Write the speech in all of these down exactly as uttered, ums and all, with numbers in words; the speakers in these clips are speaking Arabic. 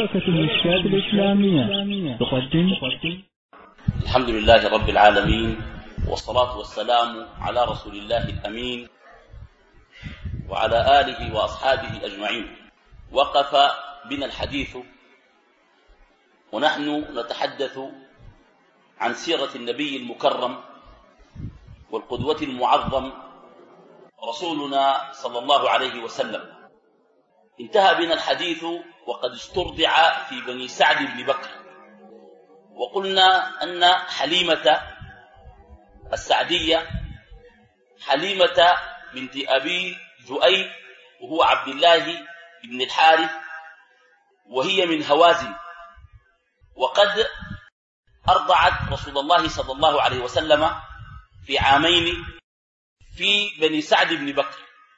شبكة المشكات الإسلامية تقدم. الحمد لله رب العالمين، والصلاة والسلام على رسول الله الأمين وعلى آله وأصحابه أجمعين. وقف بنا الحديث ونحن نتحدث عن سيرة النبي المكرم والقدوة المعظم رسولنا صلى الله عليه وسلم. انتهى بنا الحديث وقد استرضع في بني سعد بن بكر، وقلنا أن حليمة السعدية حليمة بنت أبي ذؤيب وهو عبد الله بن الحارث، وهي من هوازن، وقد أرضعت رسول الله صلى الله عليه وسلم في عامين في بني سعد بن بكر،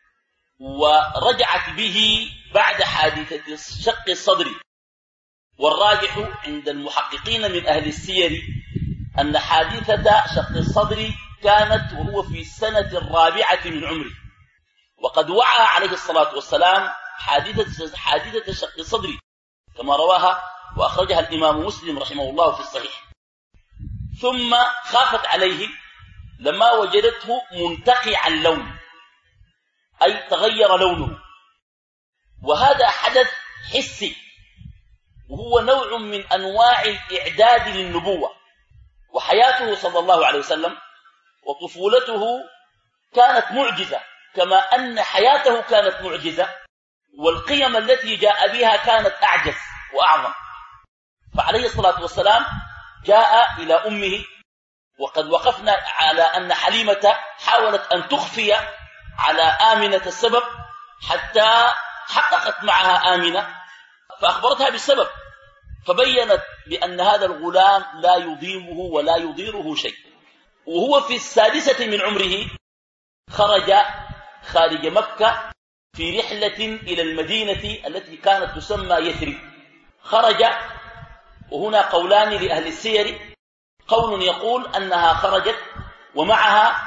ورجعت به بعد حادثة شق الصدر. والراجح عند المحققين من أهل السير أن حادثة شق الصدر كانت وهو في السنة الرابعة من عمره، وقد وعى عليه الصلاة والسلام حادثة, حادثة شق الصدر كما رواها وأخرجها الإمام مسلم رحمه الله في الصحيح. ثم خافت عليه لما وجدته منتقع اللون، أي تغير لونه، وهذا حدث حسي، وهو نوع من أنواع الإعداد للنبوة. وحياته صلى الله عليه وسلم وطفولته كانت معجزة، كما أن حياته كانت معجزة، والقيم التي جاء بها كانت أعجز وأعظم. فعليه الصلاة والسلام جاء إلى أمه، وقد وقفنا على أن حليمة حاولت أن تخفي على آمنة السبب حتى حققت معها آمنة فأخبرتها بالسبب، فبينت بأن هذا الغلام لا يضيمه ولا يضيره شيء. وهو في السادسة من عمره خرج خارج مكة في رحلة إلى المدينة التي كانت تسمى يثرب. خرج، وهنا قولان لأهل السير، قول يقول أنها خرجت ومعها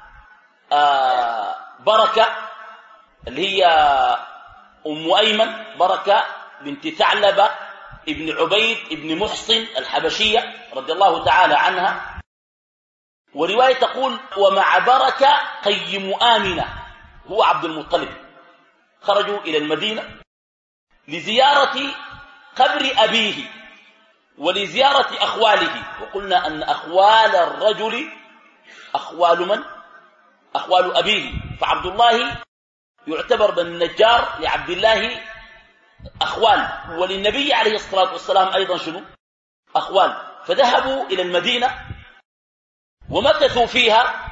آه بركة اللي هي أم أيمن، بركة بنت ثعلبة ابن عبيد ابن محصن الحبشية رضي الله تعالى عنها. ورواية تقول ومع بركة قيم آمنة هو عبد المطلب. خرجوا إلى المدينة لزيارة قبر أبيه ولزيارة أخواله. وقلنا أن أخوال الرجل أخوال من؟ أخوال أبيه، فعبد الله يعتبر بن النجار لعبد الله أخوال، وللنبي عليه الصلاة والسلام أيضا شنو؟ أخوال. فذهبوا إلى المدينة ومكثوا فيها،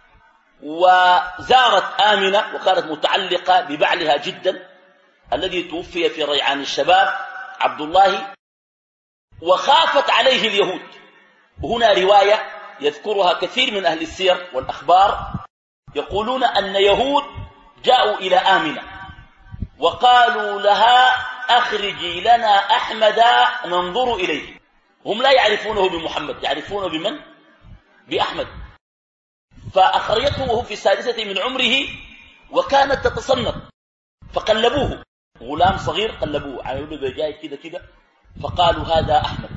وزارت آمنة وكانت متعلقة ببعلها جدا الذي توفي في ريعان الشباب عبد الله، وخافت عليه اليهود. وهنا رواية يذكرها كثير من أهل السير والأخبار، يقولون أن يهود جاءوا إلى آمنة وقالوا لها أخرجي لنا أحمد ننظر إليه. هم لا يعرفونه بمحمد، يعرفونه بمن؟ بأحمد. فأخرجته وهو في السادسة من عمره وكانت تتصنف، فقلبوه، غلام صغير قلبوه عيونه بجاي كده كده، فقالوا هذا أحمد،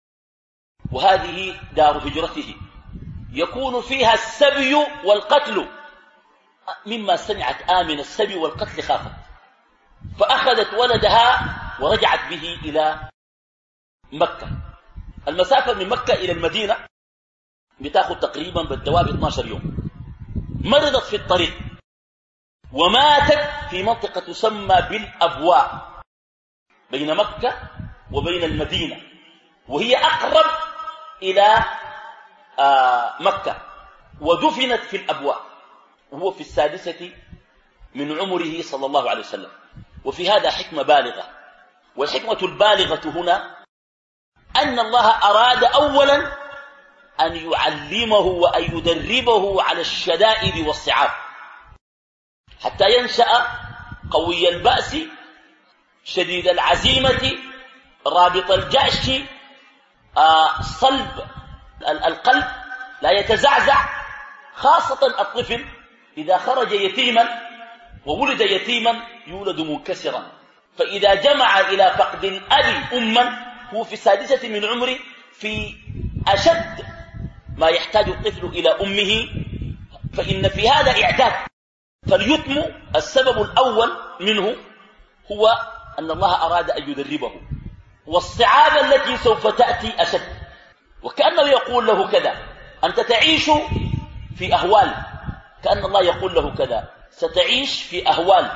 وهذه دار هجرته يكون فيها السبي والقتل. مما سمعت آمن السبي والقتل خافت، فأخذت ولدها ورجعت به إلى مكة. المسافة من مكة إلى المدينة بتاخذ تقريبا بالدواب اثني عشر يوم. مرضت في الطريق وماتت في منطقة تسمى بالأبواء بين مكة وبين المدينة، وهي أقرب إلى آه مكة، ودفنت في الأبواء وهو في السادسة من عمره صلى الله عليه وسلم. وفي هذا حكمة بالغة، والحكمة البالغة هنا أن الله أراد أولا أن يعلمه وأن يدربه على الشدائد والصعاب حتى ينشأ قوي البأس شديد العزيمة رابط الجأش آه صلب القلب لا يتزعزع، خاصة الطفل إذا خرج يتيما وولد يتيما يولد منكسرا فإذا جمع إلى فقد الأب أما هو في السادسة من عمره في أشد ما يحتاج الطفل إلى أمه، فإن في هذا إعداد. فاليتم السبب الأول منه هو أن الله أراد أن يدربه، والصعاب التي سوف تأتي أشد. وكأنه يقول له كذا: أنت تعيش في أهوال، كأن الله يقول له كذا: ستعيش في أهوال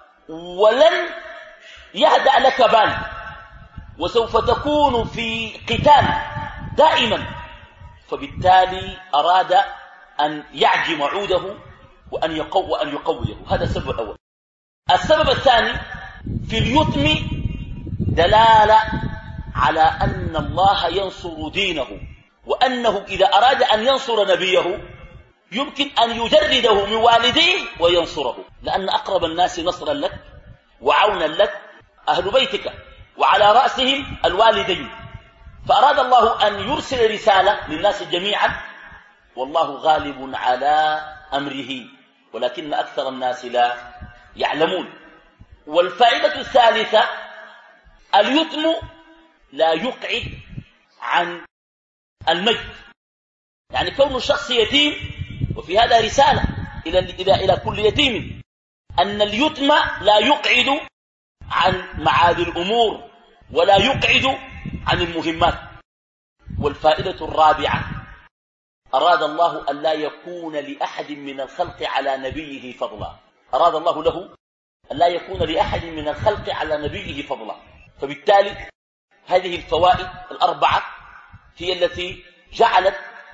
ولن يهدأ لك بال، وسوف تكون في قتال دائما. فبالتالي أراد أن يعجم عوده وأن يقو وأن يقويه. هذا السبب الأول. السبب الثاني في اليتم دلالة على أن الله ينصر دينه، وأنه إذا أراد أن ينصر نبيه يمكن أن يجرده من والديه وينصره، لأن أقرب الناس نصرا لك وعونا لك أهل بيتك، وعلى رأسهم الوالدين. فأراد الله أن يرسل رسالة للناس جميعا، والله غالب على أمره ولكن أكثر الناس لا يعلمون. والفائدة الثالثة: اليتم لا يقعد عن المجد، يعني كون الشخص يتيم. وفي هذا رسالة إلى إلى إلى كل يتيم أن اليتم لا يقعد عن معاد الأمور ولا يقعد عن المهمات. والفائدة الرابعة: أراد الله أن لا يكون لأحد من الخلق على نبيه فضلا. أراد الله له أن لا يكون لأحد من الخلق على نبيه فضلا. فبالتالي هذه الفوائد الأربعة هي التي جعلت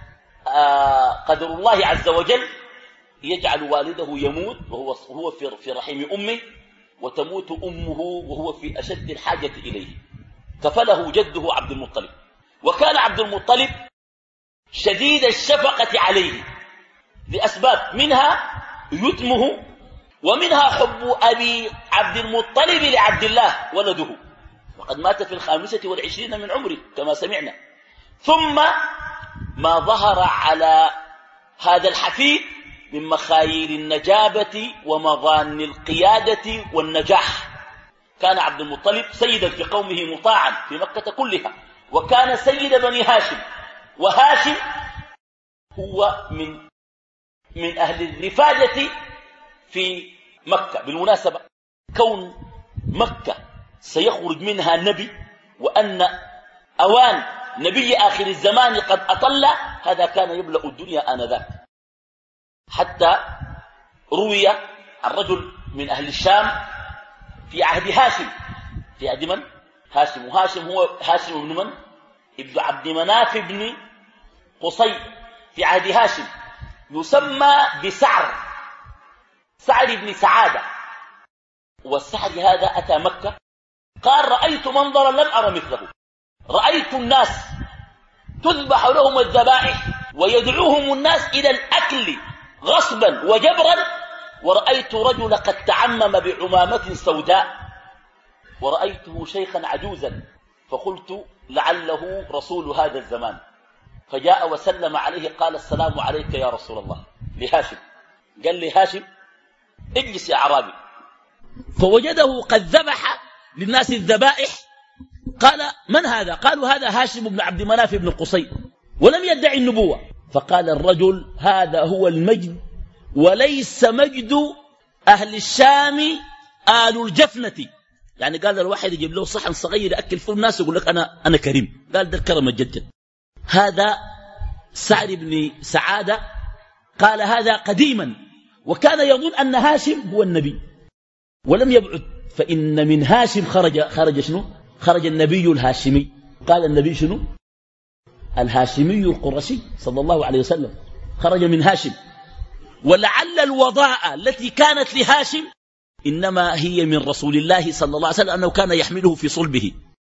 قدر الله عز وجل يجعل والده يموت وهو هو في رحم أمه، وتموت أمه وهو في أشد الحاجة إليه. كفله جده عبد المطلب، وكان عبد المطلب شديد الشفقة عليه لأسباب، منها يتمه، ومنها حب أبي عبد المطلب لعبد الله ولده، وقد مات في الخامسة والعشرين من عمره كما سمعنا. ثم ما ظهر على هذا الحفيد من مخايل النجابة ومظان القيادة والنجاح. كان عبد المطلب سيدا في قومه مطاعا في مكة كلها، وكان سيد بني هاشم، وهاشم هو من من أهل الرفاجة في مكة. بالمناسبة كون مكة سيخرج منها نبي، وأن أوان نبي آخر الزمان قد أطل، هذا كان يملأ الدنيا آنذاك. حتى روي عن رجل من أهل الشام في عهد هاشم، في عهد من؟ هاشم. وهاشم هو هاشم بن من؟ ابن عبد مناف بن قصي في عهد هاشم، يسمى بسعر، سعر بن سعادة. والسعر هذا أتى مكة قال: رأيت منظرا لم أرى مثله، رأيت الناس تذبح لهم الذبائح ويدعوهم الناس إلى الأكل غصبا وجبرا، ورأيت رجل قد تعمم بعمامة سوداء، ورأيته شيخا عجوزا، فقلت لعله رسول هذا الزمان. فجاء وسلم عليه قال: السلام عليك يا رسول الله، لهاشم. قال لي هاشم: اجلس يا أعرابي. فوجده قد ذبح للناس الذبائح. قال: من هذا؟ قالوا: هذا هاشم بن عبد مناف بن قصي، ولم يدعي النبوة. فقال الرجل: هذا هو المجد، وليس مجد أهل الشام آل الجفنة. يعني قال الواحد يجيب له صحن صغير يأكل فيه الناس يقول لك أنا, أنا كريم. قال: ده الكرم الجد. هذا سعر بن سعادة قال هذا قديما، وكان يظن أن هاشم هو النبي، ولم يبعد، فإن من هاشم خرج خرج شنو؟ خرج النبي الهاشمي. قال النبي شنو؟ الهاشمي القرشي صلى الله عليه وسلم خرج من هاشم. ولعل الوضاء التي كانت لهاشم إنما هي من رسول الله صلى الله عليه وسلم، أنه كان يحمله في صلبه.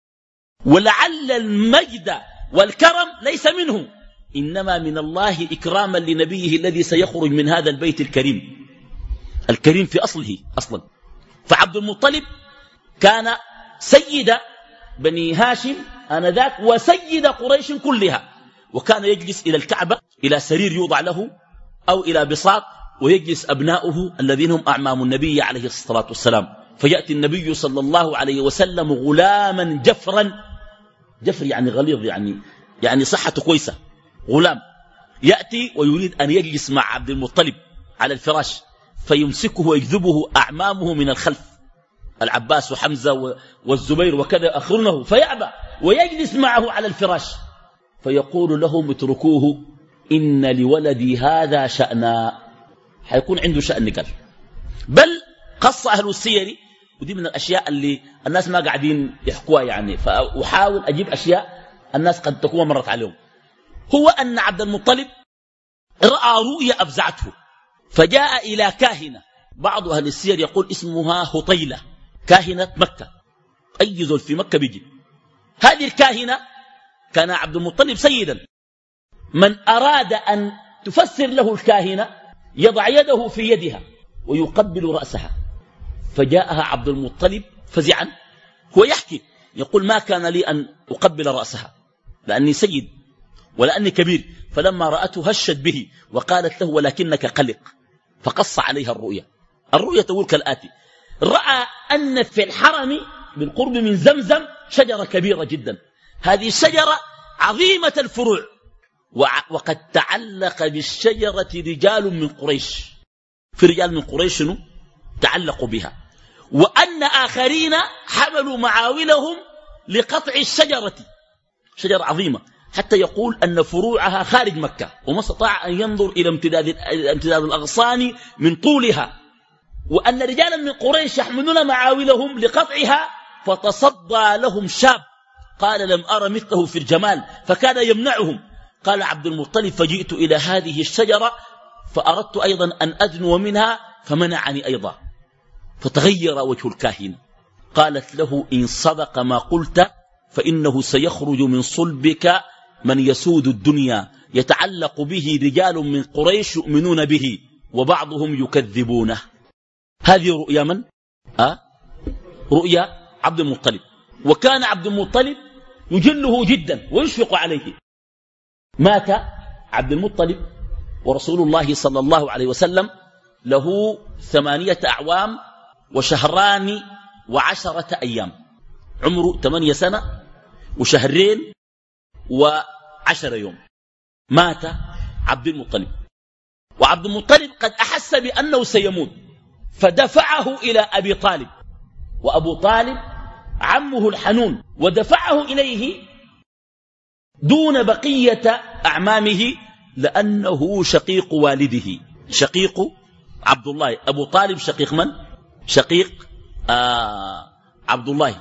ولعل المجد والكرم ليس منه، إنما من الله إكراما لنبيه الذي سيخرج من هذا البيت الكريم، الكريم في أصله أصلا. فعبد المطلب كان سيد بني هاشم آنذاك وسيد قريش كلها، وكان يجلس إلى الكعبة إلى سرير يوضع له أو إلى بساط، ويجلس أبناؤه الذين هم أعمام النبي عليه الصلاة والسلام. فيأتي النبي صلى الله عليه وسلم غلاما جفرا، جفر يعني غليظ، يعني يعني صحته كويسة، غلام يأتي ويريد أن يجلس مع عبد المطلب على الفراش، فيمسكه ويجذبه أعمامه من الخلف، العباس وحمزة والزبير وكذا أخرونه، فيأبى ويجلس معه على الفراش، فيقول لهم اتركوه إن لولدي هذا شأنا، حيكون عنده شأن قال. بل قص أهل السير، ودي من الأشياء اللي الناس ما قاعدين يحكوها يعني، فأحاول أجيب أشياء الناس قد تكون مرت عليهم. هو أن عبد المطلب رأى رؤيا أفزعته، فجاء إلى كاهنة، بعض أهل السير يقول اسمها هطيلة، كاهنة مكة، أي ذل في مكة بيجي. هذه الكاهنة كان عبد المطلب سيدا، من أراد أن تفسر له الكاهنة يضع يده في يدها ويقبل رأسها، فجاءها عبد المطلب فزعا، هو يحكي يقول ما كان لي أن أقبل رأسها لأني سيد ولأني كبير، فلما رأته هشت به وقالت له ولكنك قلق، فقص عليها الرؤيا. الرؤيا تقول كالآتي: رأى أن في الحرم بالقرب من زمزم شجرة كبيرة جدا، هذه الشجرة عظيمة الفروع، وقد تعلق بالشجرة رجال من قريش، في رجال من قريش تعلقوا بها، وأن آخرين حملوا معاولهم لقطع الشجرة، شجرة عظيمة، حتى يقول أن فروعها خارج مكة، وما استطاع أن ينظر إلى امتداد, امتداد الأغصان من طولها، وأن رجالا من قريش يحملون معاولهم لقطعها، فتصدى لهم شاب قال لم أرى مثله في الجمال، فكان يمنعهم. قال عبد المطلب فجئت إلى هذه الشجرة فأردت أيضا أن أدنو منها فمنعني أيضا، فتغير وجه الكاهن. قالت له إن صدق ما قلت فإنه سيخرج من صلبك من يسود الدنيا، يتعلق به رجال من قريش يؤمنون به وبعضهم يكذبونه. هذه رؤيا من؟ أه؟ رؤيا عبد المطلب. وكان عبد المطلب يجله جدا ويشفق عليه. مات عبد المطلب ورسول الله صلى الله عليه وسلم له ثمانية أعوام وشهران وعشرة أيام، عمره ثمانية سنة وشهرين وعشر يوم. مات عبد المطلب، وعبد المطلب قد أحس بأنه سيموت، فدفعه إلى أبي طالب، وأبو طالب عمه الحنون، ودفعه إليه دون بقية أعمامه لأنه شقيق والده، شقيق عبد الله. أبو طالب شقيق من؟ شقيق آه عبد الله.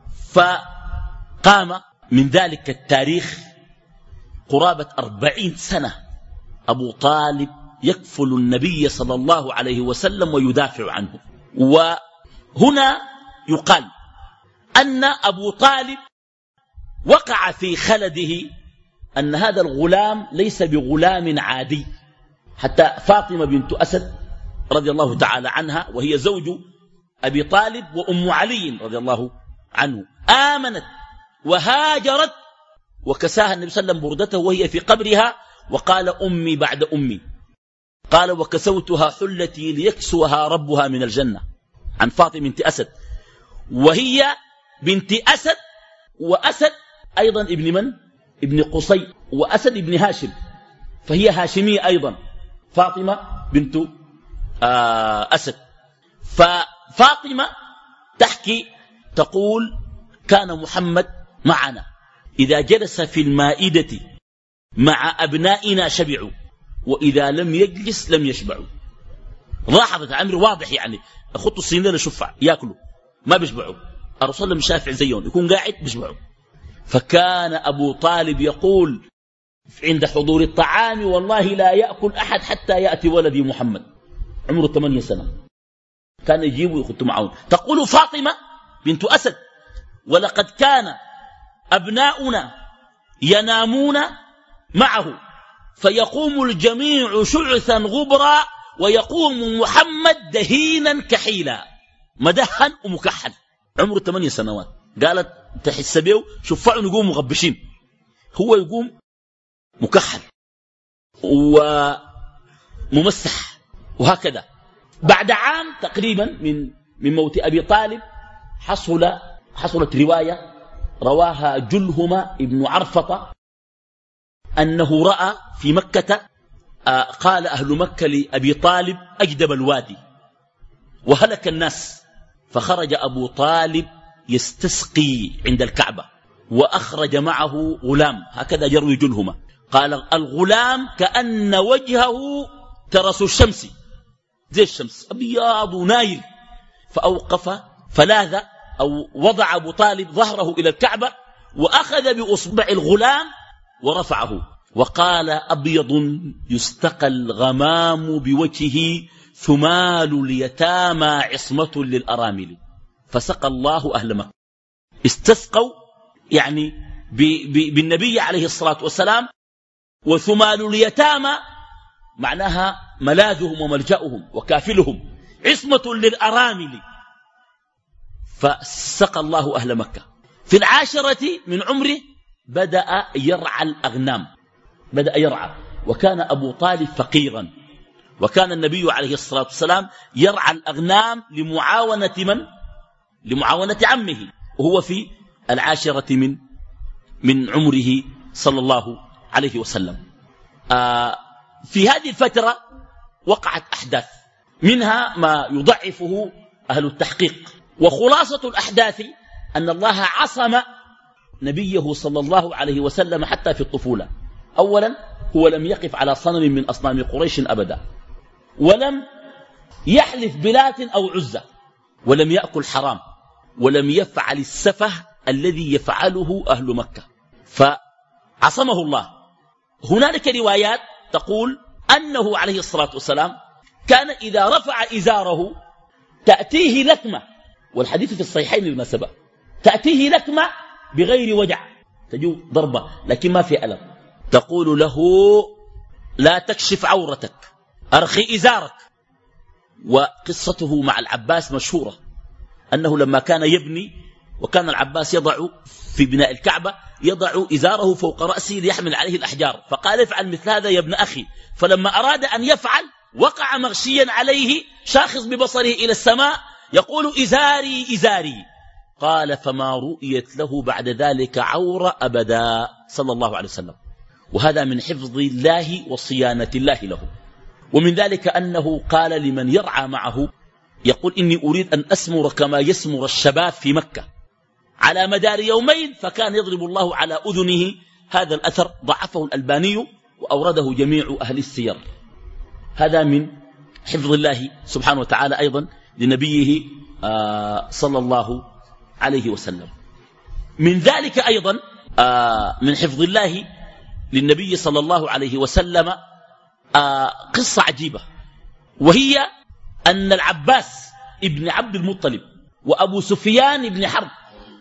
فقام من ذلك التاريخ قرابة أربعين سنة أبو طالب يكفل النبي صلى الله عليه وسلم ويدافع عنه. وهنا يقال أن أبو طالب وقع في خلده أن هذا الغلام ليس بغلام عادي، حتى فاطمة بنت أسد رضي الله تعالى عنها وهي زوج أبي طالب وأم علي رضي الله عنه آمنت وهاجرت، وكساها النبي صلى الله عليه وسلم بردته وهي في قبرها، وقال أمي بعد أمي، قال وكسوتها حلتي ليكسوها ربها من الجنة، عن فاطمة بنت أسد، وهي بنت أسد، وأسد أيضا ابن من؟ ابن قصي، وأسد ابن هاشم، فهي هاشمية أيضا، فاطمة بنت أسد. ففاطمة تحكي تقول كان محمد معنا إذا جلس في المائدة مع أبنائنا شبعوا، وإذا لم يجلس لم يشبعوا. لاحظت عمر واضح، يعني أخذوا السنين للشفع يأكلوا ما بيشبعوا، الرسول لم شافع زيهم يكون قاعد بيشبعوا. فكان أبو طالب يقول عند حضور الطعام والله لا يأكل أحد حتى يأتي ولدي محمد، عمره ثمانية سنة، كان يجيبوا يخطوا معون. تقول فاطمة بنت أسد ولقد كان أبناؤنا ينامون معه فيقوم الجميع شعثا غبرا ويقوم محمد دهينا كحيلا، مدهن ومكحل، عمره ثمانية سنوات. قالت تحس بيه شفعوا يقوم مغبشين، هو يقوم مكحل وممسح وهكذا. بعد عام تقريبا من من موت أبي طالب حصل حصلت رواية رواها جلهمة ابن عرفطة أنه رأى في مكة آه قال أهل مكة لأبي طالب أجدب الوادي وهلك الناس، فخرج أبو طالب يستسقي عند الكعبة وأخرج معه غلام، هكذا يروي جلهمة، قال الغلام كأن وجهه ترس الشمس زي الشمس أبيض نايل، فأوقف فلاذ أو وضع أبو طالب ظهره إلى الكعبة وأخذ بأصبع الغلام ورفعه وقال أبيض يستقى الغمام بوجهه ثمال اليتامى عصمة للأرامل، فسقى الله أهل مكة. استسقوا يعني بالنبي عليه الصلاة والسلام، وثمال اليتامى معناها ملاذهم وملجأهم وكافلهم، عصمة للأرامل، فسقى الله أهل مكة. في العاشرة من عمره بدأ يرعى الأغنام، بدأ يرعى، وكان أبو طالب فقيرا، وكان النبي عليه الصلاة والسلام يرعى الأغنام لمعاونة من؟ لمعاونة عمه، وهو في العاشرة من من عمره صلى الله عليه وسلم. آه في هذه الفترة وقعت أحداث منها ما يضعفه أهل التحقيق، وخلاصة الأحداث أن الله عصم نبيه صلى الله عليه وسلم حتى في الطفولة. أولا هو لم يقف على صنم من أصنام قريش أبدا، ولم يحلف بلات أو عزة، ولم يأكل حرام، ولم يفعل السفه الذي يفعله أهل مكة، فعصمه الله. هنالك روايات تقول أنه عليه الصلاة والسلام كان إذا رفع إزاره تأتيه لكمة، والحديث في الصحيحين بالمناسبة، تأتيه لكمة بغير وجع، تجو ضربة لكن ما في ألم، تقول له لا تكشف عورتك، أرخي إزارك. وقصته مع العباس مشهورة، أنه لما كان يبني وكان العباس يضع في بناء الكعبة يضع إزاره فوق رأسه ليحمل عليه الأحجار، فقال افعل مثل هذا يا ابن أخي، فلما أراد أن يفعل وقع مغشيا عليه شاخص ببصره إلى السماء يقول إزاري إزاري، قال فما رؤيت له بعد ذلك عورة أبدا صلى الله عليه وسلم. وهذا من حفظ الله وصيانة الله له. ومن ذلك أنه قال لمن يرعى معه، يقول إني أريد أن أسمر كما يسمر الشباب في مكة على مدار يومين، فكان يضرب الله على أذنه. هذا الأثر ضعفه الألباني وأورده جميع أهل السير. هذا من حفظ الله سبحانه وتعالى أيضا لنبيه آه صلى الله عليه وسلم. من ذلك أيضا آه من حفظ الله للنبي صلى الله عليه وسلم آه قصة عجيبة، وهي أن العباس ابن عبد المطلب وأبو سفيان ابن حرب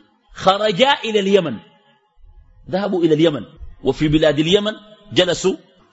خرجا إلى اليمن، ذهبوا إلى اليمن، وفي بلاد اليمن جلسوا،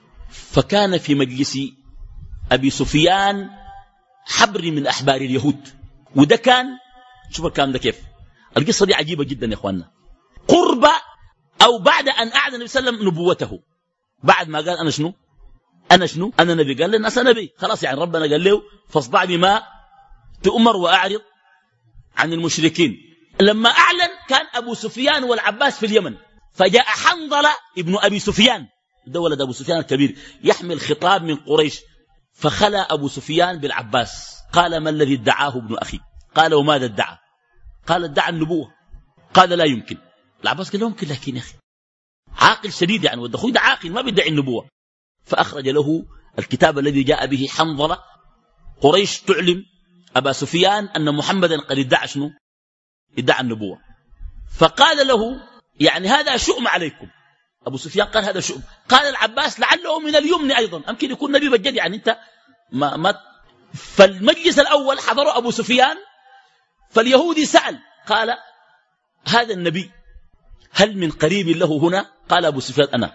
فكان في مجلس أبي سفيان حبر من أحبار اليهود. وده كان، شوف الكلام ده كيف، القصة دي عجيبة جدا يا أخواننا، قرب أو بعد أن أعلن النبي صلى الله عليه وسلم نبوته، بعد ما قال أنا شنو أنا شنو أنا نبي، قال للناس أنا نبي، خلاص يعني ربنا قال له فاصدع بما تؤمر وأعرض عن المشركين. لما أعلن كان أبو سفيان والعباس في اليمن، فجاء حنظلة ابن أبي سفيان، ده ولد أبو سفيان الكبير، يحمل خطاب من قريش، فخلى أبو سفيان بالعباس، قال ما الذي ادعاه ابن أخي؟ قال وماذا ادعى؟ قال ادعى النبوة. قال لا يمكن. العباس قال لا يمكن، لكن يا أخي عاقل شديد يعني، وده أخوي ده عاقل ما بيدعي النبوة. فأخرج له الكتاب الذي جاء به حنظلة، قريش تعلم أبا سفيان أن محمدا قد ادعى شنو؟ ادعى النبوة. فقال له يعني هذا شؤم عليكم. أبو سفيان قال هذا شؤم. قال العباس لعله من اليمن أيضا، يمكن يكون نبي بجد يعني أنت ما, ما فالمجلس الأول حضره أبو سفيان، فاليهودي سأل قال هذا النبي هل من قريب له هنا؟ قال أبو سفيان أنا.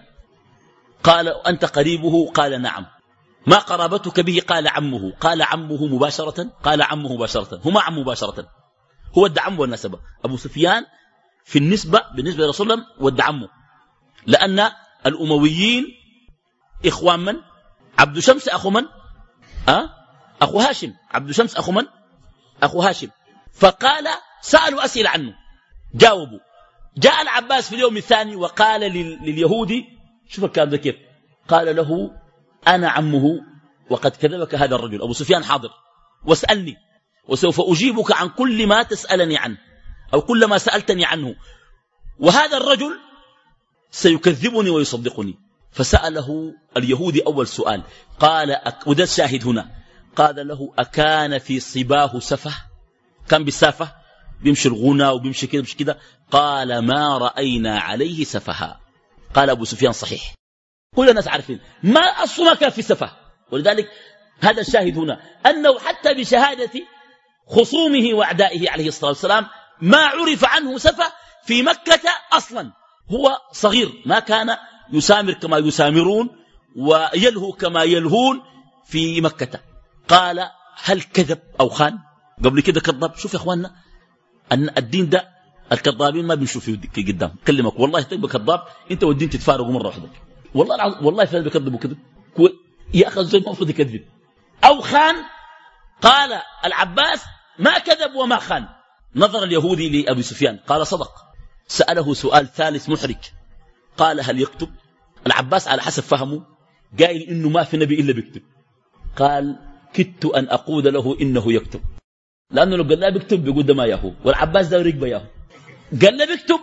قال أنت قريبه؟ قال نعم. ما قرابتك به؟ قال عمه. قال عمه مباشرة؟ قال عمه مباشرة. هما عم مباشرة، هو ادعى عمه والنسبة. أبو سفيان في النسبة بالنسبة لرسول الله ودع عمه، لأن الأمويين إخوان من؟ عبد شمس أخو من؟ أه؟ أخو هاشم. عبد شمس أخو من؟ أخو هاشم. فقال سألوا أسئلة عنه جاوبوا. جاء العباس في اليوم الثاني وقال لليهودي شوف الكلام ده كيف، قال له أنا عمه وقد كذبك هذا الرجل أبو سفيان حاضر واسألني وسوف أجيبك عن كل ما تسألني عنه أو كل ما سألتني عنه، وهذا الرجل سيكذبني ويصدقني. فسأله اليهودي أول سؤال قال وده الشاهد هنا، قال له أكان في صباه سفه، كان بالسافة بيمشي الغنى وبيمشي كده بيمشي كده، قال ما رأينا عليه سفها. قال أبو سفيان صحيح، كل الناس عارفين ما أصل ما كان في سفه. ولذلك هذا الشاهد هنا أنه حتى بشهادة خصومه وأعدائه عليه الصلاة والسلام ما عرف عنه سفه في مكة أصلا. هو صغير ما كان يسامر كما يسامرون ويلهو كما يلهون في مكة. قال هل كذب أو خان؟ قبل كده كذب. شوف يا أخواننا أن الدين ده الكذابين ما بنشوف في قدام كلمك والله تبقى كذاب أنت والدين تتفارقوا مرة واحدة. والله والله فعلا بيكذبوا كذب يا أخي زي ما المفروض يكذب أو خان. قال العباس ما كذب وما خان. نظر اليهودي لأبي سفيان قال صدق. سأله سؤال ثالث محرج قال هل يكتب؟ العباس على حسب فهمه قائل إنه ما في نبي إلا بيكتب. قال كدت أن أقول له إنه يكتب، لأنه لو قال لا بيكتب بيقول ده ما ياهو، والعباس ده رقبه ياهو. قال لا بيكتب.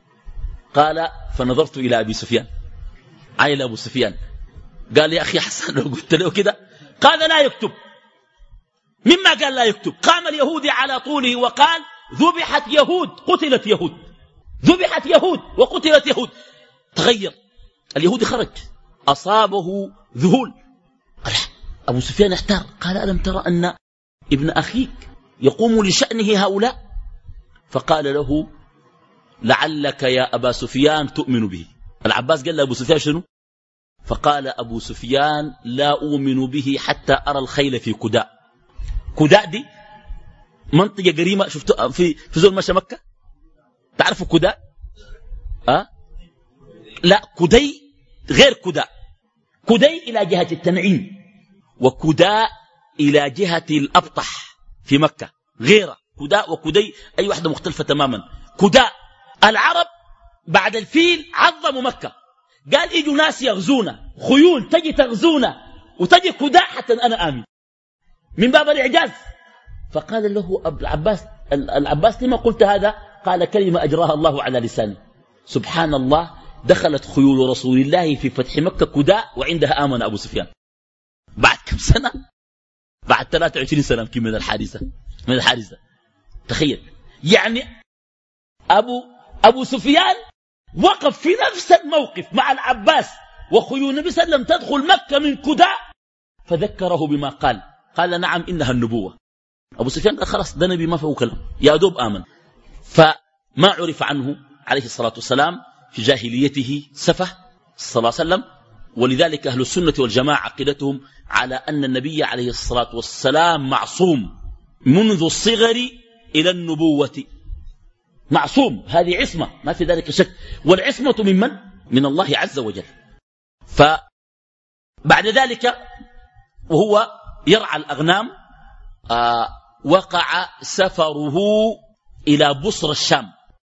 قال فنظرت إلى أبي سفيان عائل أبو سفيان قال يا أخي حسن لو قلت له كده قال لا يكتب. مما قال لا يكتب قام اليهودي على طوله وقال ذبحت يهود قتلت يهود، ذبحت يهود وقتلت يهود. تغير اليهودي خرج أصابه ذهول. أبو سفيان احتار قال ألم ترى أن ابن أخيك يقوم لشأنه هؤلاء؟ فقال له لعلك يا أبا سفيان تؤمن به. العباس قال لأبو سفيان شنو؟ فقال أبو سفيان لا أؤمن به حتى أرى الخيل في كداء. كداء دي منطقة قريمة شفتوا في في زول مشى مكة تعرفوا كداء؟ أه؟ لا كدي غير كداء. كدي إلى جهة التنعيم وكداء إلى جهة الأبطح في مكة غيره. كداء وكدي أي واحدة مختلفة تماما. كداء العرب بعد الفيل عظموا مكة، قال إجوا ناس يغزونا خيول تجي تغزونا وتجي كداء حتى أنا آمن من باب الإعجاز. فقال له العباس العباس لما قلت هذا؟ قال كلمة أجراها الله على لساني. سبحان الله دخلت خيول رسول الله في فتح مكة كداء وعندها آمن أبو سفيان. بعد كم سنة؟ بعد ثلاثة وعشرين سنة يمكن من الحادثة من الحادثة. تخيل يعني أبو أبو سفيان وقف في نفس الموقف مع العباس وخيول النبي صلى الله عليه وسلم تدخل مكة من كداء فذكره بما قال. قال نعم إنها النبوة. أبو سفيان قال خلاص ده نبي ما فيه كلام يا دوب آمن. فما عرف عنه عليه الصلاة والسلام في جاهليته سفه صلى الله عليه وسلم. ولذلك أهل السنة والجماعة عقيدتهم على أن النبي عليه الصلاة والسلام معصوم منذ الصغر إلى النبوة. معصوم هذه عصمة ما في ذلك شك. والعصمة من من؟ من الله عز وجل. فبعد ذلك وهو يرعى الأغنام آه وقع سفره إلى بصر الشام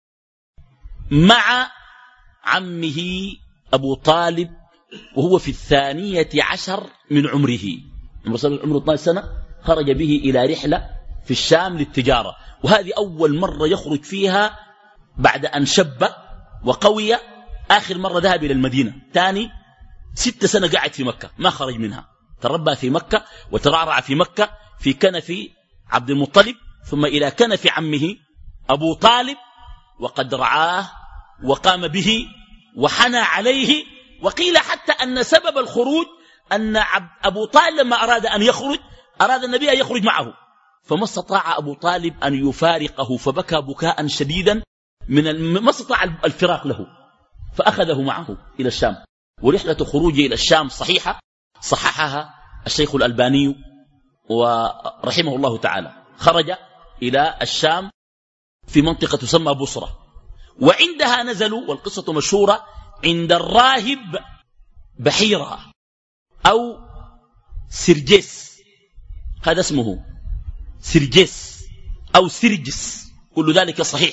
مع عمه أبو طالب وهو في الثانية عشر من عمره. عمره اثنتا عشرة سنة خرج به إلى رحلة في الشام للتجارة، وهذه أول مرة يخرج فيها بعد أن شب وقوي. آخر مرة ذهب إلى المدينة. ثاني ست سنة قاعد في مكة ما خرج منها. تربى في مكة وترعرع في مكة في كنف عبد المطلب ثم إلى كنف عمه أبو طالب، وقد رعاه وقام به وحنى عليه. وقيل حتى أن سبب الخروج أن أبو طالب لما أراد أن يخرج أراد النبي أن يخرج معه فما استطاع أبو طالب أن يفارقه فبكى بكاء شديدا من ما استطاع الفراق له فأخذه معه إلى الشام. ورحلة خروجه إلى الشام صحيحة صححها الشيخ الألباني ورحمه الله تعالى. خرج إلى الشام في منطقة تسمى بصرة، وعندها نزلوا والقصة مشهورة عند الراهب بحيرة أو سرجيس، هذا اسمه سرجيس أو سرجس، كل ذلك صحيح.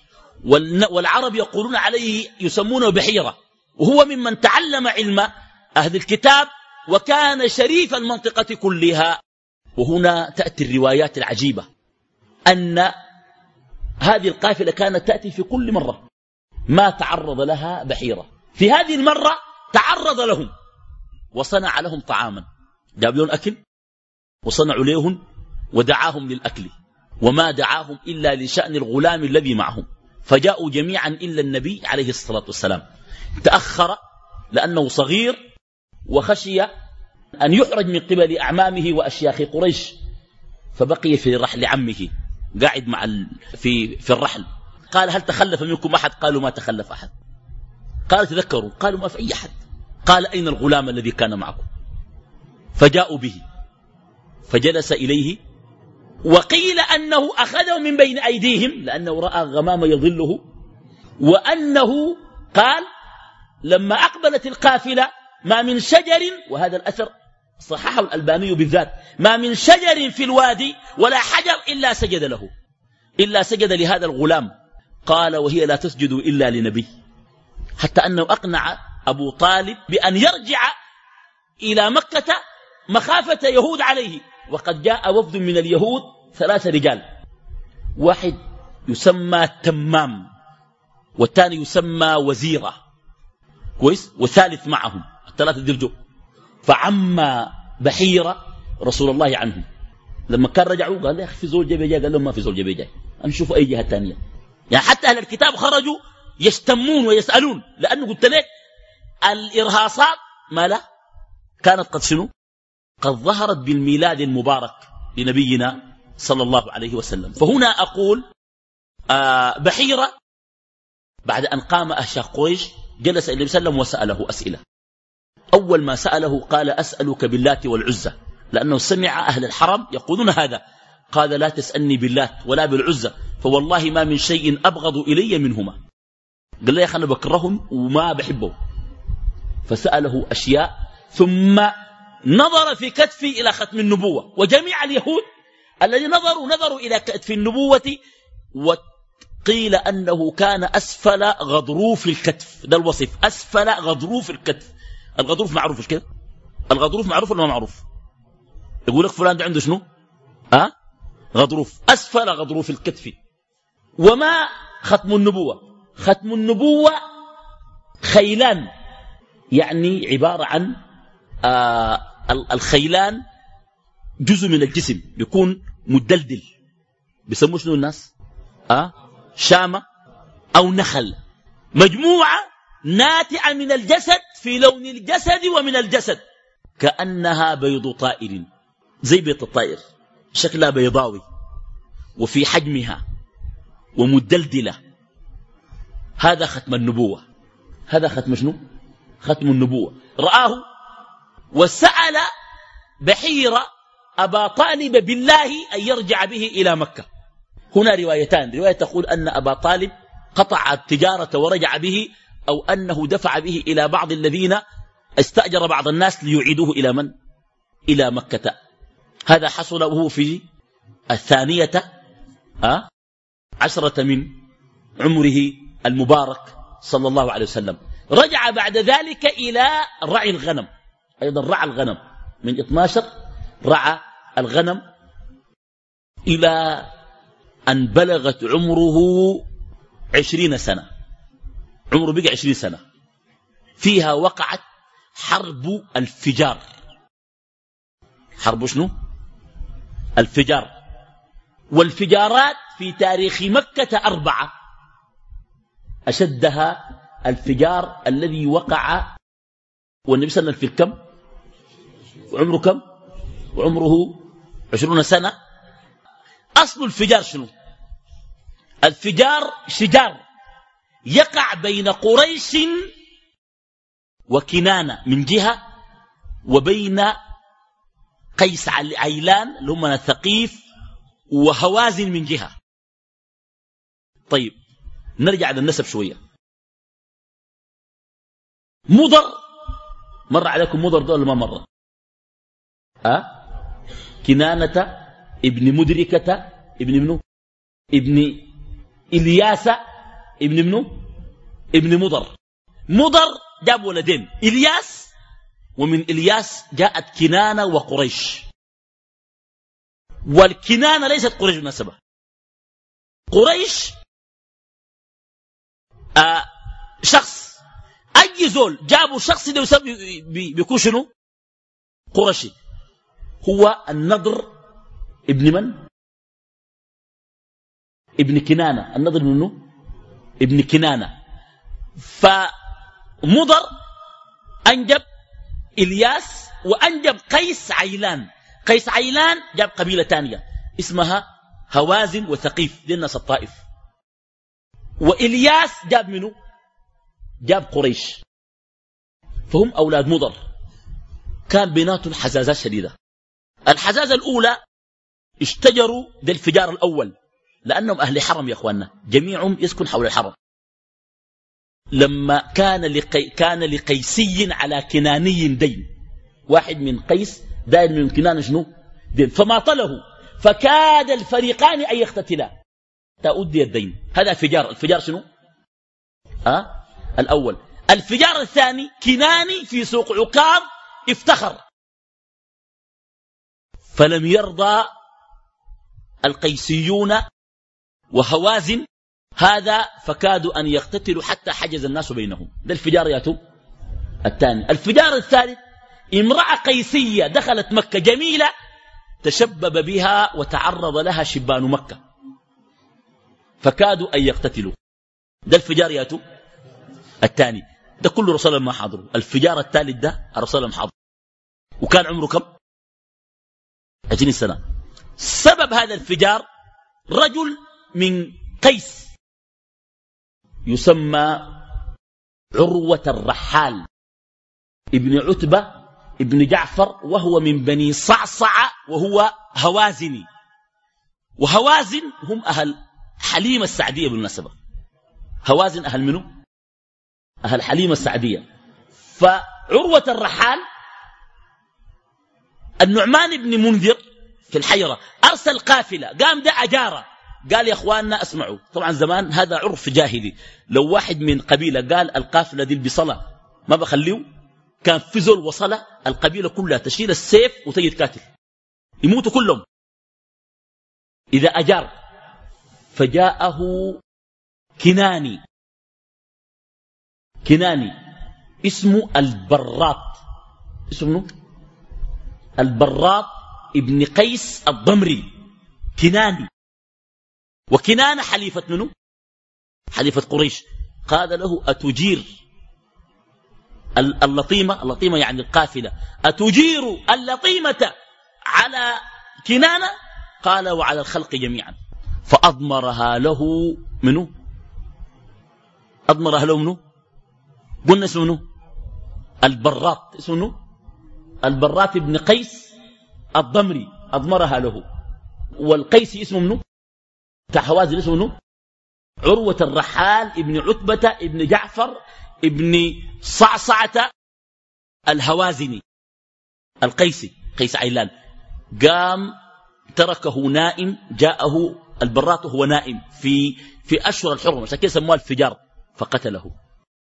والعرب يقولون عليه يسمونه بحيرة، وهو ممن تعلم علم أهل الكتاب وكان شريف المنطقة كلها. وهنا تأتي الروايات العجيبة أن هذه القافلة كانت تأتي في كل مرة ما تعرض لها بحيرة. في هذه المرة تعرض لهم وصنع لهم طعاما، جاب لهم أكل وصنعوا لهم ودعاهم للأكل، وما دعاهم إلا لشأن الغلام الذي معهم، فجاءوا جميعا إلا النبي عليه الصلاة والسلام. تأخر لأنه صغير وخشي أن يحرج من قبل أعمامه وأشياخ قريش، فبقي في رحل عمه قاعد مع ال... في في الرحل. قال هل تخلف منكم أحد؟ قالوا ما تخلف أحد. قال تذكروا؟ قالوا ما في أي أحد. قال أين الغلام الذي كان معكم؟ فجاءوا به فجلس إليه، وقيل أنه أخذه من بين أيديهم لأنه رأى غمام يظله، وأنه قال لما أقبلت القافلة ما من شجر، وهذا الأثر صححه الألباني بالذات، ما من شجر في الوادي ولا حجر إلا سجد له، إلا سجد لهذا الغلام. قال وهي لا تسجد إلا لنبي، حتى أنه أقنع أبو طالب بأن يرجع إلى مكة مخافة يهود عليه. وقد جاء وفد من اليهود ثلاثة رجال، واحد يسمى تمام، والثاني يسمى وزيرة، كويس، والثالث معهم، الثلاثة درجوا. فعم بحيرة رسول الله عنهم. لما كان رجعوا قال يا أخي في زول جبي جاي، قال لهم ما في زول جبي جاي، نشوفوا أي جهة ثانية. يعني حتى أهل الكتاب خرجوا يشتمون ويسألون، لأنه قلت لك الإرهاصات ما لا كانت قد شنو قد ظهرت بالميلاد المبارك لنبينا صلى الله عليه وسلم. فهنا أقول آه بحيرة بعد أن قام أشياخ قريش جلس إلى النبي صلى الله عليه وسلم وسأله أسئلة. أول ما سأله قال أسألك باللات والعزة، لأنه سمع أهل الحرم يقولون هذا. قال لا تسألني باللات ولا بالعزة، فوالله ما من شيء أبغض إلي منهما. قال له يا أخي أنا بكرههم وما بحبهم. فسأله أشياء، ثم نظر في كتفي إلى ختم النبوة. وجميع اليهود الذين نظروا نظروا إلى كتف النبوة، وقيل أنه كان أسفل غضروف الكتف. ده الوصف، أسفل غضروف الكتف. الغضروف معروف مش كده؟ الغضروف معروف ولا ما معروف؟ يقول لك فلان ده عنده شنو؟ أه؟ غضروف، أسفل غضروف الكتف. وما ختم النبوة؟ ختم النبوة خيلان، يعني عبارة عن آه الخيلان جزء من الجسم بيكون مدلدل، بيسموه شنو الناس؟ آه شامة أو نخل، مجموعة ناتعة من الجسد في لون الجسد ومن الجسد، كأنها بيض طائر، زي بيض الطائر، شكلها بيضاوي وفي حجمها ومدلدلة. هذا ختم النبوة. هذا ختم شنو؟ ختم النبوة. رآه وسأل بحيرة أبا طالب بالله أن يرجع به إلى مكة. هنا روايتان، رواية تقول أن أبا طالب قطع التجارة ورجع به، أو أنه دفع به إلى بعض الذين استأجر بعض الناس ليعيدوه إلى من؟ إلى مكة. هذا حصل وهو في الثانية أه؟ عشرة من عمره المبارك صلى الله عليه وسلم. رجع بعد ذلك إلى رعي الغنم، أيضا رعى الغنم من اثني عشر، رعى الغنم إلى أن بلغت عمره عشرين سنة. عمره بقى عشرين سنة. فيها وقعت حرب الفجار. حرب شنو؟ الفجار. والفجارات في تاريخ مكة أربعة، أشدها الفجار الذي وقع والنبي صلى الله عليه وسلم في الكم، وعمره كم؟ وعمره عشرون سنة. أصل الفجار شنو؟ الفجار شجار يقع بين قريش وكنانة من جهة، وبين قيس عيلان اللي هم الثقيف وهوازن من جهة. طيب نرجع للنسب شوية. مضر، مر عليكم مضر دول ما مر؟ أه؟ كنانة ابن مدركة ابن منو؟ ابن إلياس ابن منو ابن مضر. مضر جاب ولدين إلياس، ومن إلياس جاءت كنانة وقريش. والكنانة ليست قريش بالمناسبة. قريش آه شخص، أي زول جابوا الشخص ده يسمي بيكون شنو؟ قرشي. هو النضر ابن من؟ ابن كنانة. النضر منه ابن كنانة. فمضر أنجب إلياس وأنجب قيس عيلان. قيس عيلان جاب قبيلة تانية اسمها هوازن وثقيف، دي الناس الطائف. وإلياس جاب منه؟ جاب قريش. فهم أولاد مضر. كان بيناتهم حزازات شديدة. الحزازة الأولى اشتجروا ده الفجار الأول، لأنهم أهل حرم يا أخواننا، جميعهم يسكن حول الحرم. لما كان لقي كان لقيسي على كناني دين، واحد من قيس دائر من كنان شنو دين، فماطله، فكاد الفريقان أن يقتتلا تأدي الدين. هذا الفجار. الفجار شنو أه؟ الأول. الفجار الثاني كناني في سوق عكاظ افتخر، فلم يرضى القيسيون وهوازن هذا، فكادوا أن يقتتلوا حتى حجز الناس بينهم. ده الفجار ياتو الثاني. الفجار الثالث امرأة قيسية دخلت مكة جميلة، تشبب بها وتعرض لها شبان مكة، فكادوا أن يقتتلوا. ده الفجار ياتو الثاني. ده كله رسول الله ما حاضروا. الفجار الثالث ده الرسول الله حاضر، وكان عمره كم؟ عشرين سنة. سبب هذا الفجار رجل من قيس يسمى عروة الرحال ابن عتبة ابن جعفر، وهو من بني صعصع، وهو هوازني. وهوازن هم أهل حليمة السعدية بالمناسبة. هوازن أهل منه؟ أهل حليمة السعدية. فعروة الرحال النعمان بن منذر في الحيرة أرسل قافلة، قام ده أجارة، قال يا أخواننا اسمعوا. طبعا زمان هذا عرف جاهلي، لو واحد من قبيلة قال القافلة دي بصلة ما بخليه، كان في زول وصلة القبيلة كلها تشيل السيف وتجد قاتل يموتوا كلهم إذا أجار. فجاءه كناني كناني اسمه البراط، اسمه البراط ابن قيس الضمري، كناني. وكنانة حليفة منه؟ حليفة قريش. قال له أتجير اللطيمة؟ اللطيمة يعني القافلة. أتجير اللطيمة على كنانة؟ قال وعلى الخلق جميعا. فأضمرها له منه؟ أضمرها له منه؟ قلنا اسمه منه؟ البراط. اسمه منه؟ البراط ابن قيس الضمري، أضمرها له. والقيس اسمه منه؟ كحوازن اسمه منه؟ عروة الرحال ابن عتبة ابن جعفر ابن صعصعة الهوازني القيسي، قيس عيلان. قام تركه نائم، جاءه البراط وهو نائم في في أشهر الحرم، عشان كده سموه الفجار، فقتله.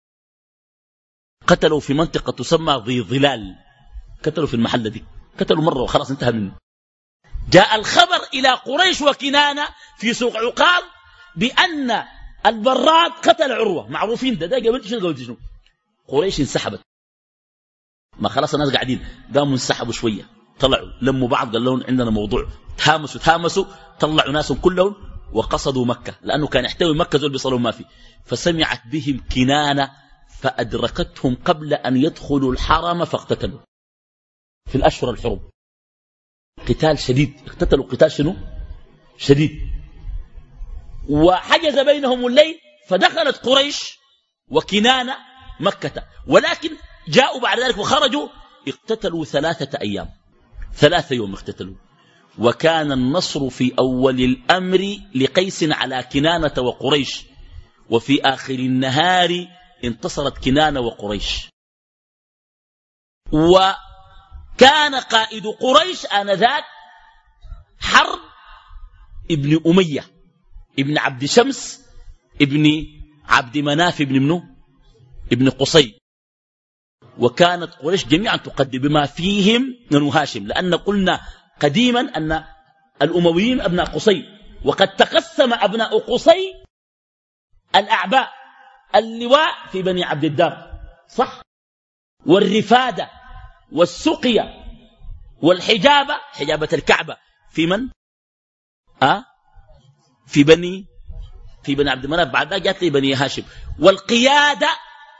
قتلوا في منطقة تسمى ذي ظلال، قتلوا في المحلة دي، قتلوا مرة وخلاص انتهى منه. جاء الخبر إلى قريش وكنانة في سوق عكاظ بأن البراط قتل عروة، معروفين ده ده قبل شنو قبل شنو. قريش انسحبت، ما خلاص الناس قاعدين، قاموا انسحبوا شوية، طلعوا لموا بعض، قال لهم عندنا موضوع، تهامسوا تهامسوا طلعوا ناسهم كلهم وقصدوا مكة، لأنه كان يحتوي مكة زول بيصلوا ما فيه. فسمعت بهم كنانة فأدركتهم قبل أن يدخلوا الحرم فاقتتلوا في الأشهر الحرم. قتال شديد، اقتتلوا قتال شنو شديد. وحجز بينهم الليل، فدخلت قريش وكنانة مكة، ولكن جاءوا بعد ذلك وخرجوا، اقتتلوا ثلاثة أيام، ثلاثة يوم اقتتلوا. وكان النصر في أول الأمر لقيس على كنانة وقريش، وفي آخر النهار انتصرت كنانة وقريش. وكان قائد قريش آنذاك حرب ابن أمية ابن عبد شمس ابن عبد مناف ابن منه ابن قصي. وكانت قريش جميعا تقدم بما فيهم بنو هاشم، لأن قلنا قديما أن الأمويين أبناء قصي، وقد تقسم أبناء قصي الأعباء، اللواء في بني عبد الدار صح، والرفادة والسقية والحجابة، حجابة الكعبة في من؟ أه؟ في بني في بني عبد المناف، بعد ذلك جاءت لي بني هاشم، والقيادة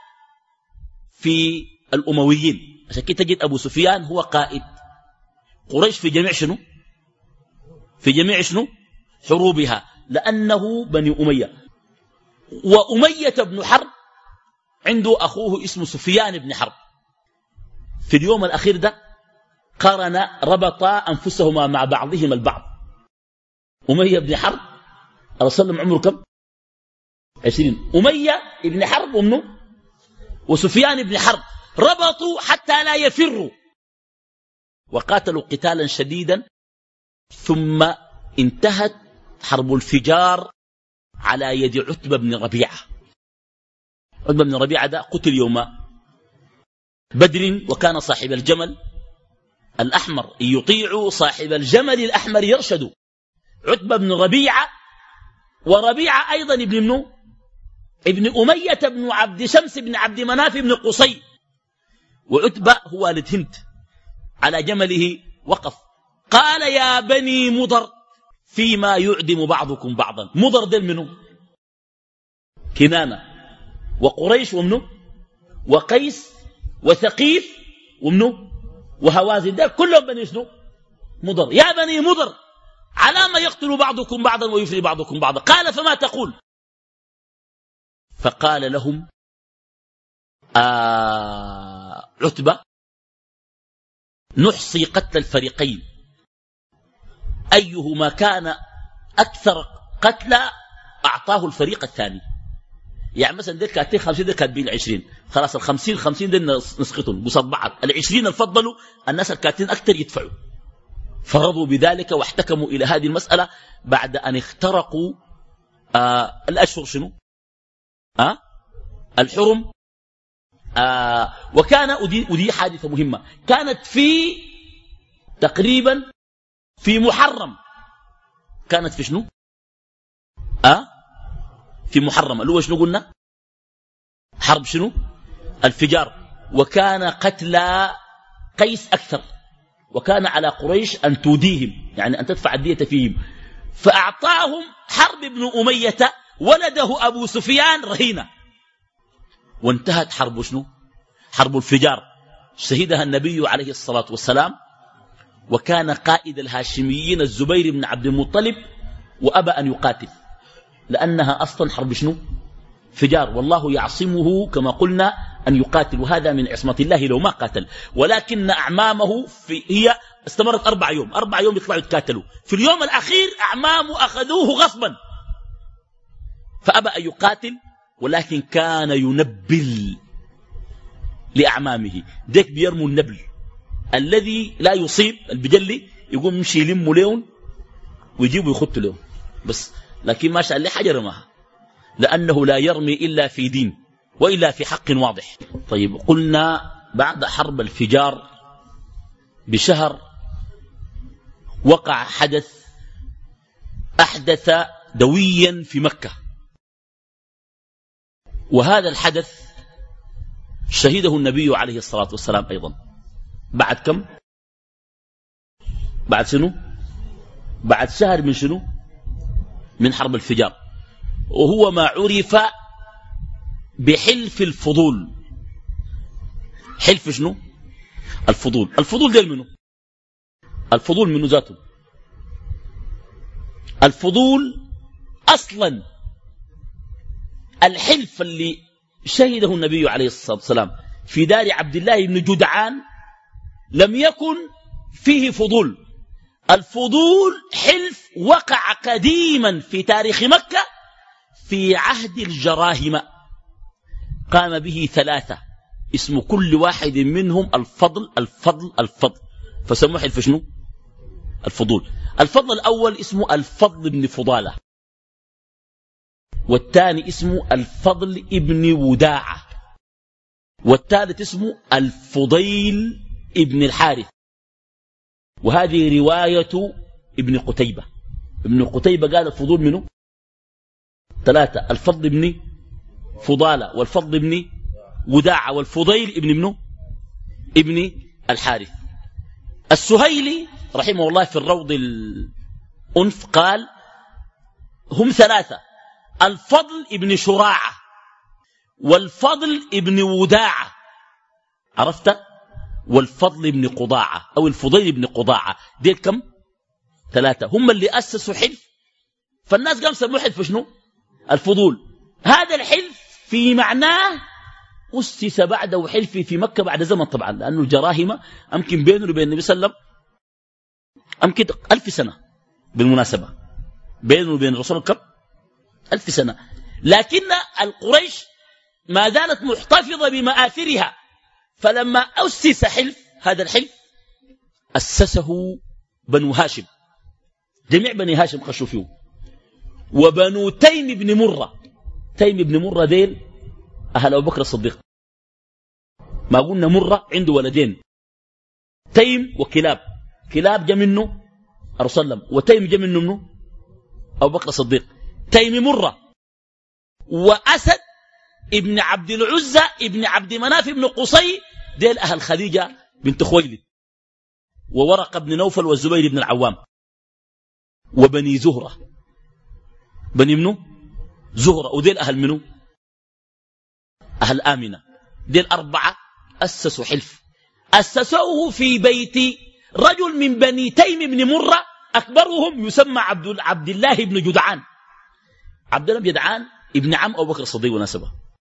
في الأمويين. عشان كده تجد أبو سفيان هو قائد قريش في جميع شنو؟ في جميع شنو؟ حروبها، لأنه بني أمية. وأمية بن حرب عنده أخوه اسمه سفيان بن حرب. في اليوم الأخير ده قرن ربطا أنفسهما مع بعضهما البعض. أمية بن حرب الرسول عمره كم؟ عشرين. أمية بن حرب ومنه وسفيان بن حرب ربطوا حتى لا يفروا، وقاتلوا قتالا شديدا، ثم انتهت حرب الفجار على يد عتبة بن ربيعة. عتبة بن ربيعة ده قتل يوم بدر، وكان صاحب الجمل الأحمر يطيع صاحب الجمل الأحمر يرشد. عتبة بن ربيعة، وربيعة أيضا ابن منه ابن أمية بن عبد شمس بن عبد مناف بن قصي. وعتبة هو والد هند، على جمله وقف قال يا بني مضر فيما يعدم بعضكم بعضا. مضر دل منه كنانة وقريش ومنه وقيس وثقيف ومنه وهوازن، ده كلهم بني شنو؟ مضر. يا بني مضر على ما يقتل بعضكم بعضا ويفري بعضكم بعضا. قال فما تقول؟ فقال لهم آه عتبة نحصي قتل الفريقين، أيهما كان أكثر قتلى أعطاه الفريق الثاني. يعني مثلا ديل كاتين خمسين، ديل كاتبين عشرين، خلاص الخمسين خمسين ديل نسقطهم بصد بعض، العشرين الفضلوا الناس الكاتين أكثر يدفعوا. فرضوا بذلك واحتكموا إلى هذه المسألة بعد أن اخترقوا آه الأشهر شنو؟ آه الحرم. آه وكان ودي, ودي حادثة مهمة كانت في تقريبا في محرم. كانت في شنو؟ آه في محرم اللي هو شنو قلنا؟ حرب شنو؟ الفجار. وكان قتلى قيس أكثر، وكان على قريش أن توديهم، يعني أن تدفع الدية فيهم. فأعطاهم حرب بن أمية ولده أبو سفيان رهينة، وانتهت حرب شنو؟ حرب الفجار، شهدها النبي عليه الصلاة والسلام. وكان قائد الهاشميين الزبير بن عبد المطلب، وأبى أن يقاتل لأنها أصلا حرب شنو؟ فجار، والله يعصمه كما قلنا أن يقاتل، وهذا من عصمة الله لو ما قاتل. ولكن أعمامه في هي استمرت أربع يوم أربع يوم يطلعوا يتكاتلوا. في اليوم الأخير أعمامه أخذوه غصبا فأبى أن يقاتل، ولكن كان ينبل لأعمامه. ديك بيرموا النبل الذي لا يصيب البجلي، يقوم يمشي يلموا لهم ويجيبوا يخطوا لهم بس، لكن ما شاء الله حجر معها، لأنه لا يرمي إلا في دين وإلا في حق واضح. طيب قلنا بعد حرب الفجار بشهر وقع حدث أحدث دويا في مكة، وهذا الحدث شهده النبي عليه الصلاة والسلام أيضا. بعد كم؟ بعد شنو؟ بعد شهر من شنو؟ من حرب الفجار، وهو ما عرف بحلف الفضول. حلف شنو؟ الفضول. الفضول ده منه؟ الفضول منه ذاته. الفضول أصلا الحلف اللي شهده النبي عليه الصلاة والسلام في دار عبد الله بن جدعان لم يكن فيه فضول. الفضول حلف وقع قديما في تاريخ مكة في عهد الجراهم، قام به ثلاثة اسم كل واحد منهم الفضل الفضل الفضل، فسموه حلف شنو؟ الفضول. الفضل الأول اسمه الفضل بن فضالة، والثاني اسمه الفضل ابن وداعة، والثالث اسمه الفضيل ابن الحارث. وهذه رواية ابن قتيبة. ابن قتيبة قال الفضول منه ثلاثة: الفضل ابن فضالة، والفضل ابن وداعة، والفضيل ابن منه ابن الحارث. السهيلي رحمه الله في الروض الأنف قال: هم ثلاثة: الفضل ابن شراعة، والفضل ابن وداعة، عرفت؟ والفضل ابن قضاعة أو الفضيل ابن قضاعة. ديل كم؟ ثلاثة هم اللي أسسوا حلف، فالناس قام سموه حلف شنو؟ الفضول. هذا الحلف في معناه أسس بعده حلفي في مكة بعد زمن طبعا، لأنه الجراهمة أمكن بينه وبين النبي صلى الله عليه وسلم أمكن ألف سنة بالمناسبة، بينه وبين الرسول كم؟ ألف سنة. لكن القريش ما زالت محتفظة بمآثرها، فلما أسس حلف، هذا الحلف أسسه بنو هاشم، جميع بني هاشم خشوا فيه، وبنو تيم بن مرة. تيم بن مرة ديل أهل أبو بكر الصديق، ما قلنا مرة عنده ولدين، تيم وكلاب. كلاب جا منه الرسول صلى الله عليه وسلم، وتيم جا منه منه أبو بكر الصديق. تيم مرة وأسد ابن عبد العزة ابن عبد مناف ابن قصي، ديل أهل خديجة بنت خويلد، وورق بن نوفل والزبير بن العوام، وبني زهرة، بني منه زهرة، وديل أهل منه أهل آمنة. ديل أربعة أسسوا حلف، أسسوه في بيت رجل من بني تيم بن مرة، أكبرهم يسمى عبد, عبد الله بن جدعان. عبد الله بن جدعان ابن عم أبو بكر الصديق ونسبه،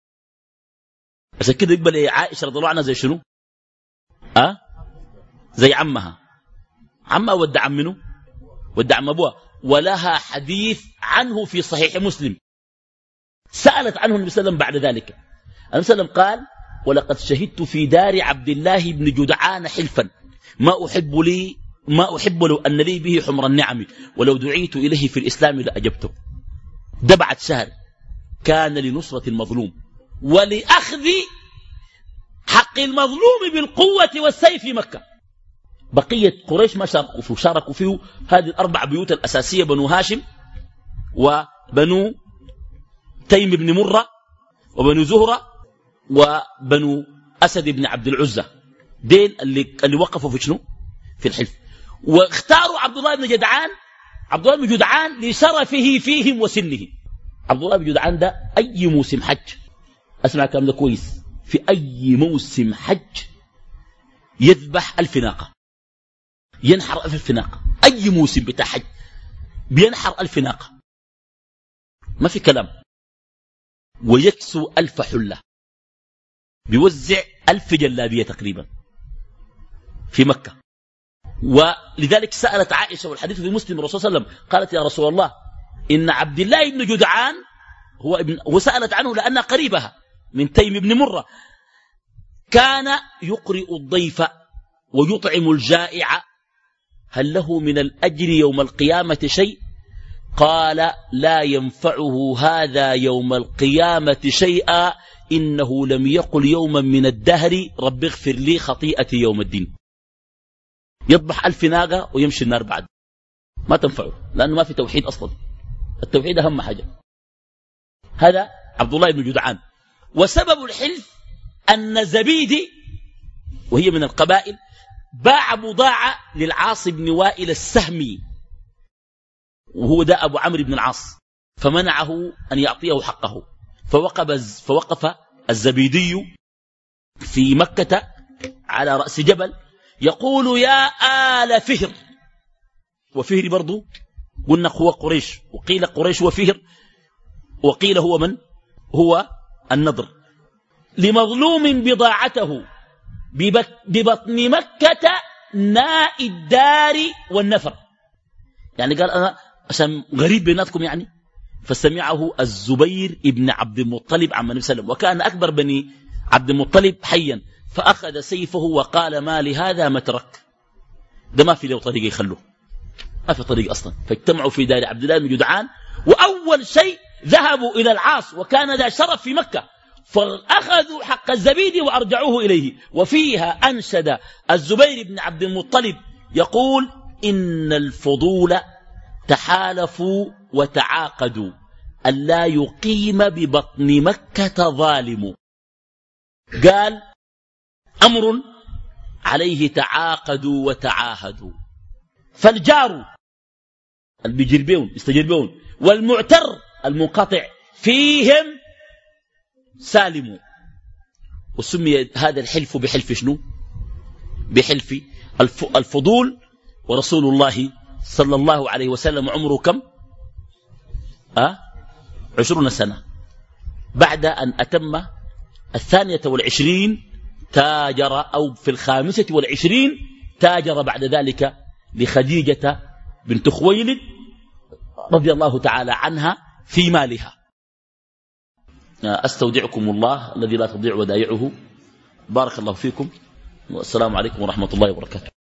عشان كده يقبل عائشة رضي الله عنها زي شنو؟ أه؟ زي عمها. عمها ودع عم منه؟ ودع عم أبوها. ولها حديث عنه في صحيح مسلم، سألت عنه النبي صلى الله عليه وسلم بعد ذلك. النبي صلى الله عليه وسلم قال: ولقد شهدت في دار عبد الله بن جدعان حلفا ما أحب لي ما أحب لو أن لي به حمر النعم، ولو دعيت إليه في الإسلام لأجبته. دبعت شهر كان لنصرة المظلوم ولأخذ حق المظلوم بالقوة والسيف في مكة. بقية قريش ما شاركوا فيه، شاركوا فيه هذه الأربع بيوت الأساسية: بنو هاشم، وبنو تيم بن مرة، وبنو زهرة، وبنو أسد بن عبد العزة. دين اللي, اللي وقفوا في شنو؟ في الحلف. واختاروا عبد الله بن جدعان عبد الله بن جدعان لشرفه فيهم وسنه. عبد الله بن جدعان ده أي موسم حج، أسمع الكلام ده كويس، في أي موسم حج يذبح ألف ناقة، ينحر ألف ناقة. أي موسم بتاع حج بينحر ألف ناقة، ما في كلام. ويكسو ألف حلة، بيوزع ألف جلابية تقريبا في مكة. ولذلك سألت عائشة، والحديث في مسلم، الرسول صلى الله عليه وسلم قالت: يا رسول الله إن عبد الله بن جدعان هو ابن، وسألت عنه لأنها قريبها من تيم بن مرة، كان يقرئ الضيف ويطعم الجائع، هل له من الأجر يوم القيامة شيء؟ قال: لا ينفعه هذا يوم القيامة شيئا، إنه لم يقل يوما من الدهر رب اغفر لي خطيئتي يوم الدين. يذبح ألف ناقة ويمشي النار بعد، ما تنفعه، لأنه ما في توحيد أصلا. التوحيد أهم حاجة. هذا عبد الله بن جدعان. وسبب الحلف أن زبيدي، وهي من القبائل، باع بضاعة للعاص بن وائل السهمي، وهو ده أبو عمرو بن العاص، فمنعه أن يعطيه حقه. فوقف, فوقف الزبيدي في مكة على رأس جبل يقول: يا آل فهر. وفهر برضو قلنا هو قريش، وقيل قريش وفهر، وقيل هو من؟ هو النضر. لمظلوم بضاعته ببطن مكة ناء الدار والنفر. يعني قال أنا عشان غريب بيناتكم يعني. فسمعه الزبير ابن عبد المطلب عم النبي صلى الله عليه وسلم، وكان أكبر بني عبد المطلب حيا، فأخذ سيفه وقال: ما لهذا مترك، ده ما في له طريقة يخلوه، ما في طريق أصلا. فاجتمعوا في دار عبد الله بن جدعان، وأول شيء ذهبوا إلى العاص وكان ذا شرف في مكة، فأخذوا حق الزبيدي وأرجعوه إليه. وفيها أنشد الزبير بن عبد المطلب يقول: إن الفضول تحالفوا وتعاقدوا ألا يقيم ببطن مكة ظالم. قال: أمر عليه تعاقدوا وتعاهدوا، فالجار اللي بيجربون يستجربون والمعتر المنقطع فيهم سالموا. وسمي هذا الحلف بحلف شنو؟ بحلف الفضول. ورسول الله صلى الله عليه وسلم عمره كم؟ أه؟ عشرون سنة. بعد أن أتم الثانية والعشرين تاجر، أو في الخامسة والعشرين تاجر بعد ذلك لخديجة بنت خويلد رضي الله تعالى عنها في مالها. أستودعكم الله الذي لا تضيع ودائعه. بارك الله فيكم، والسلام عليكم ورحمة الله وبركاته.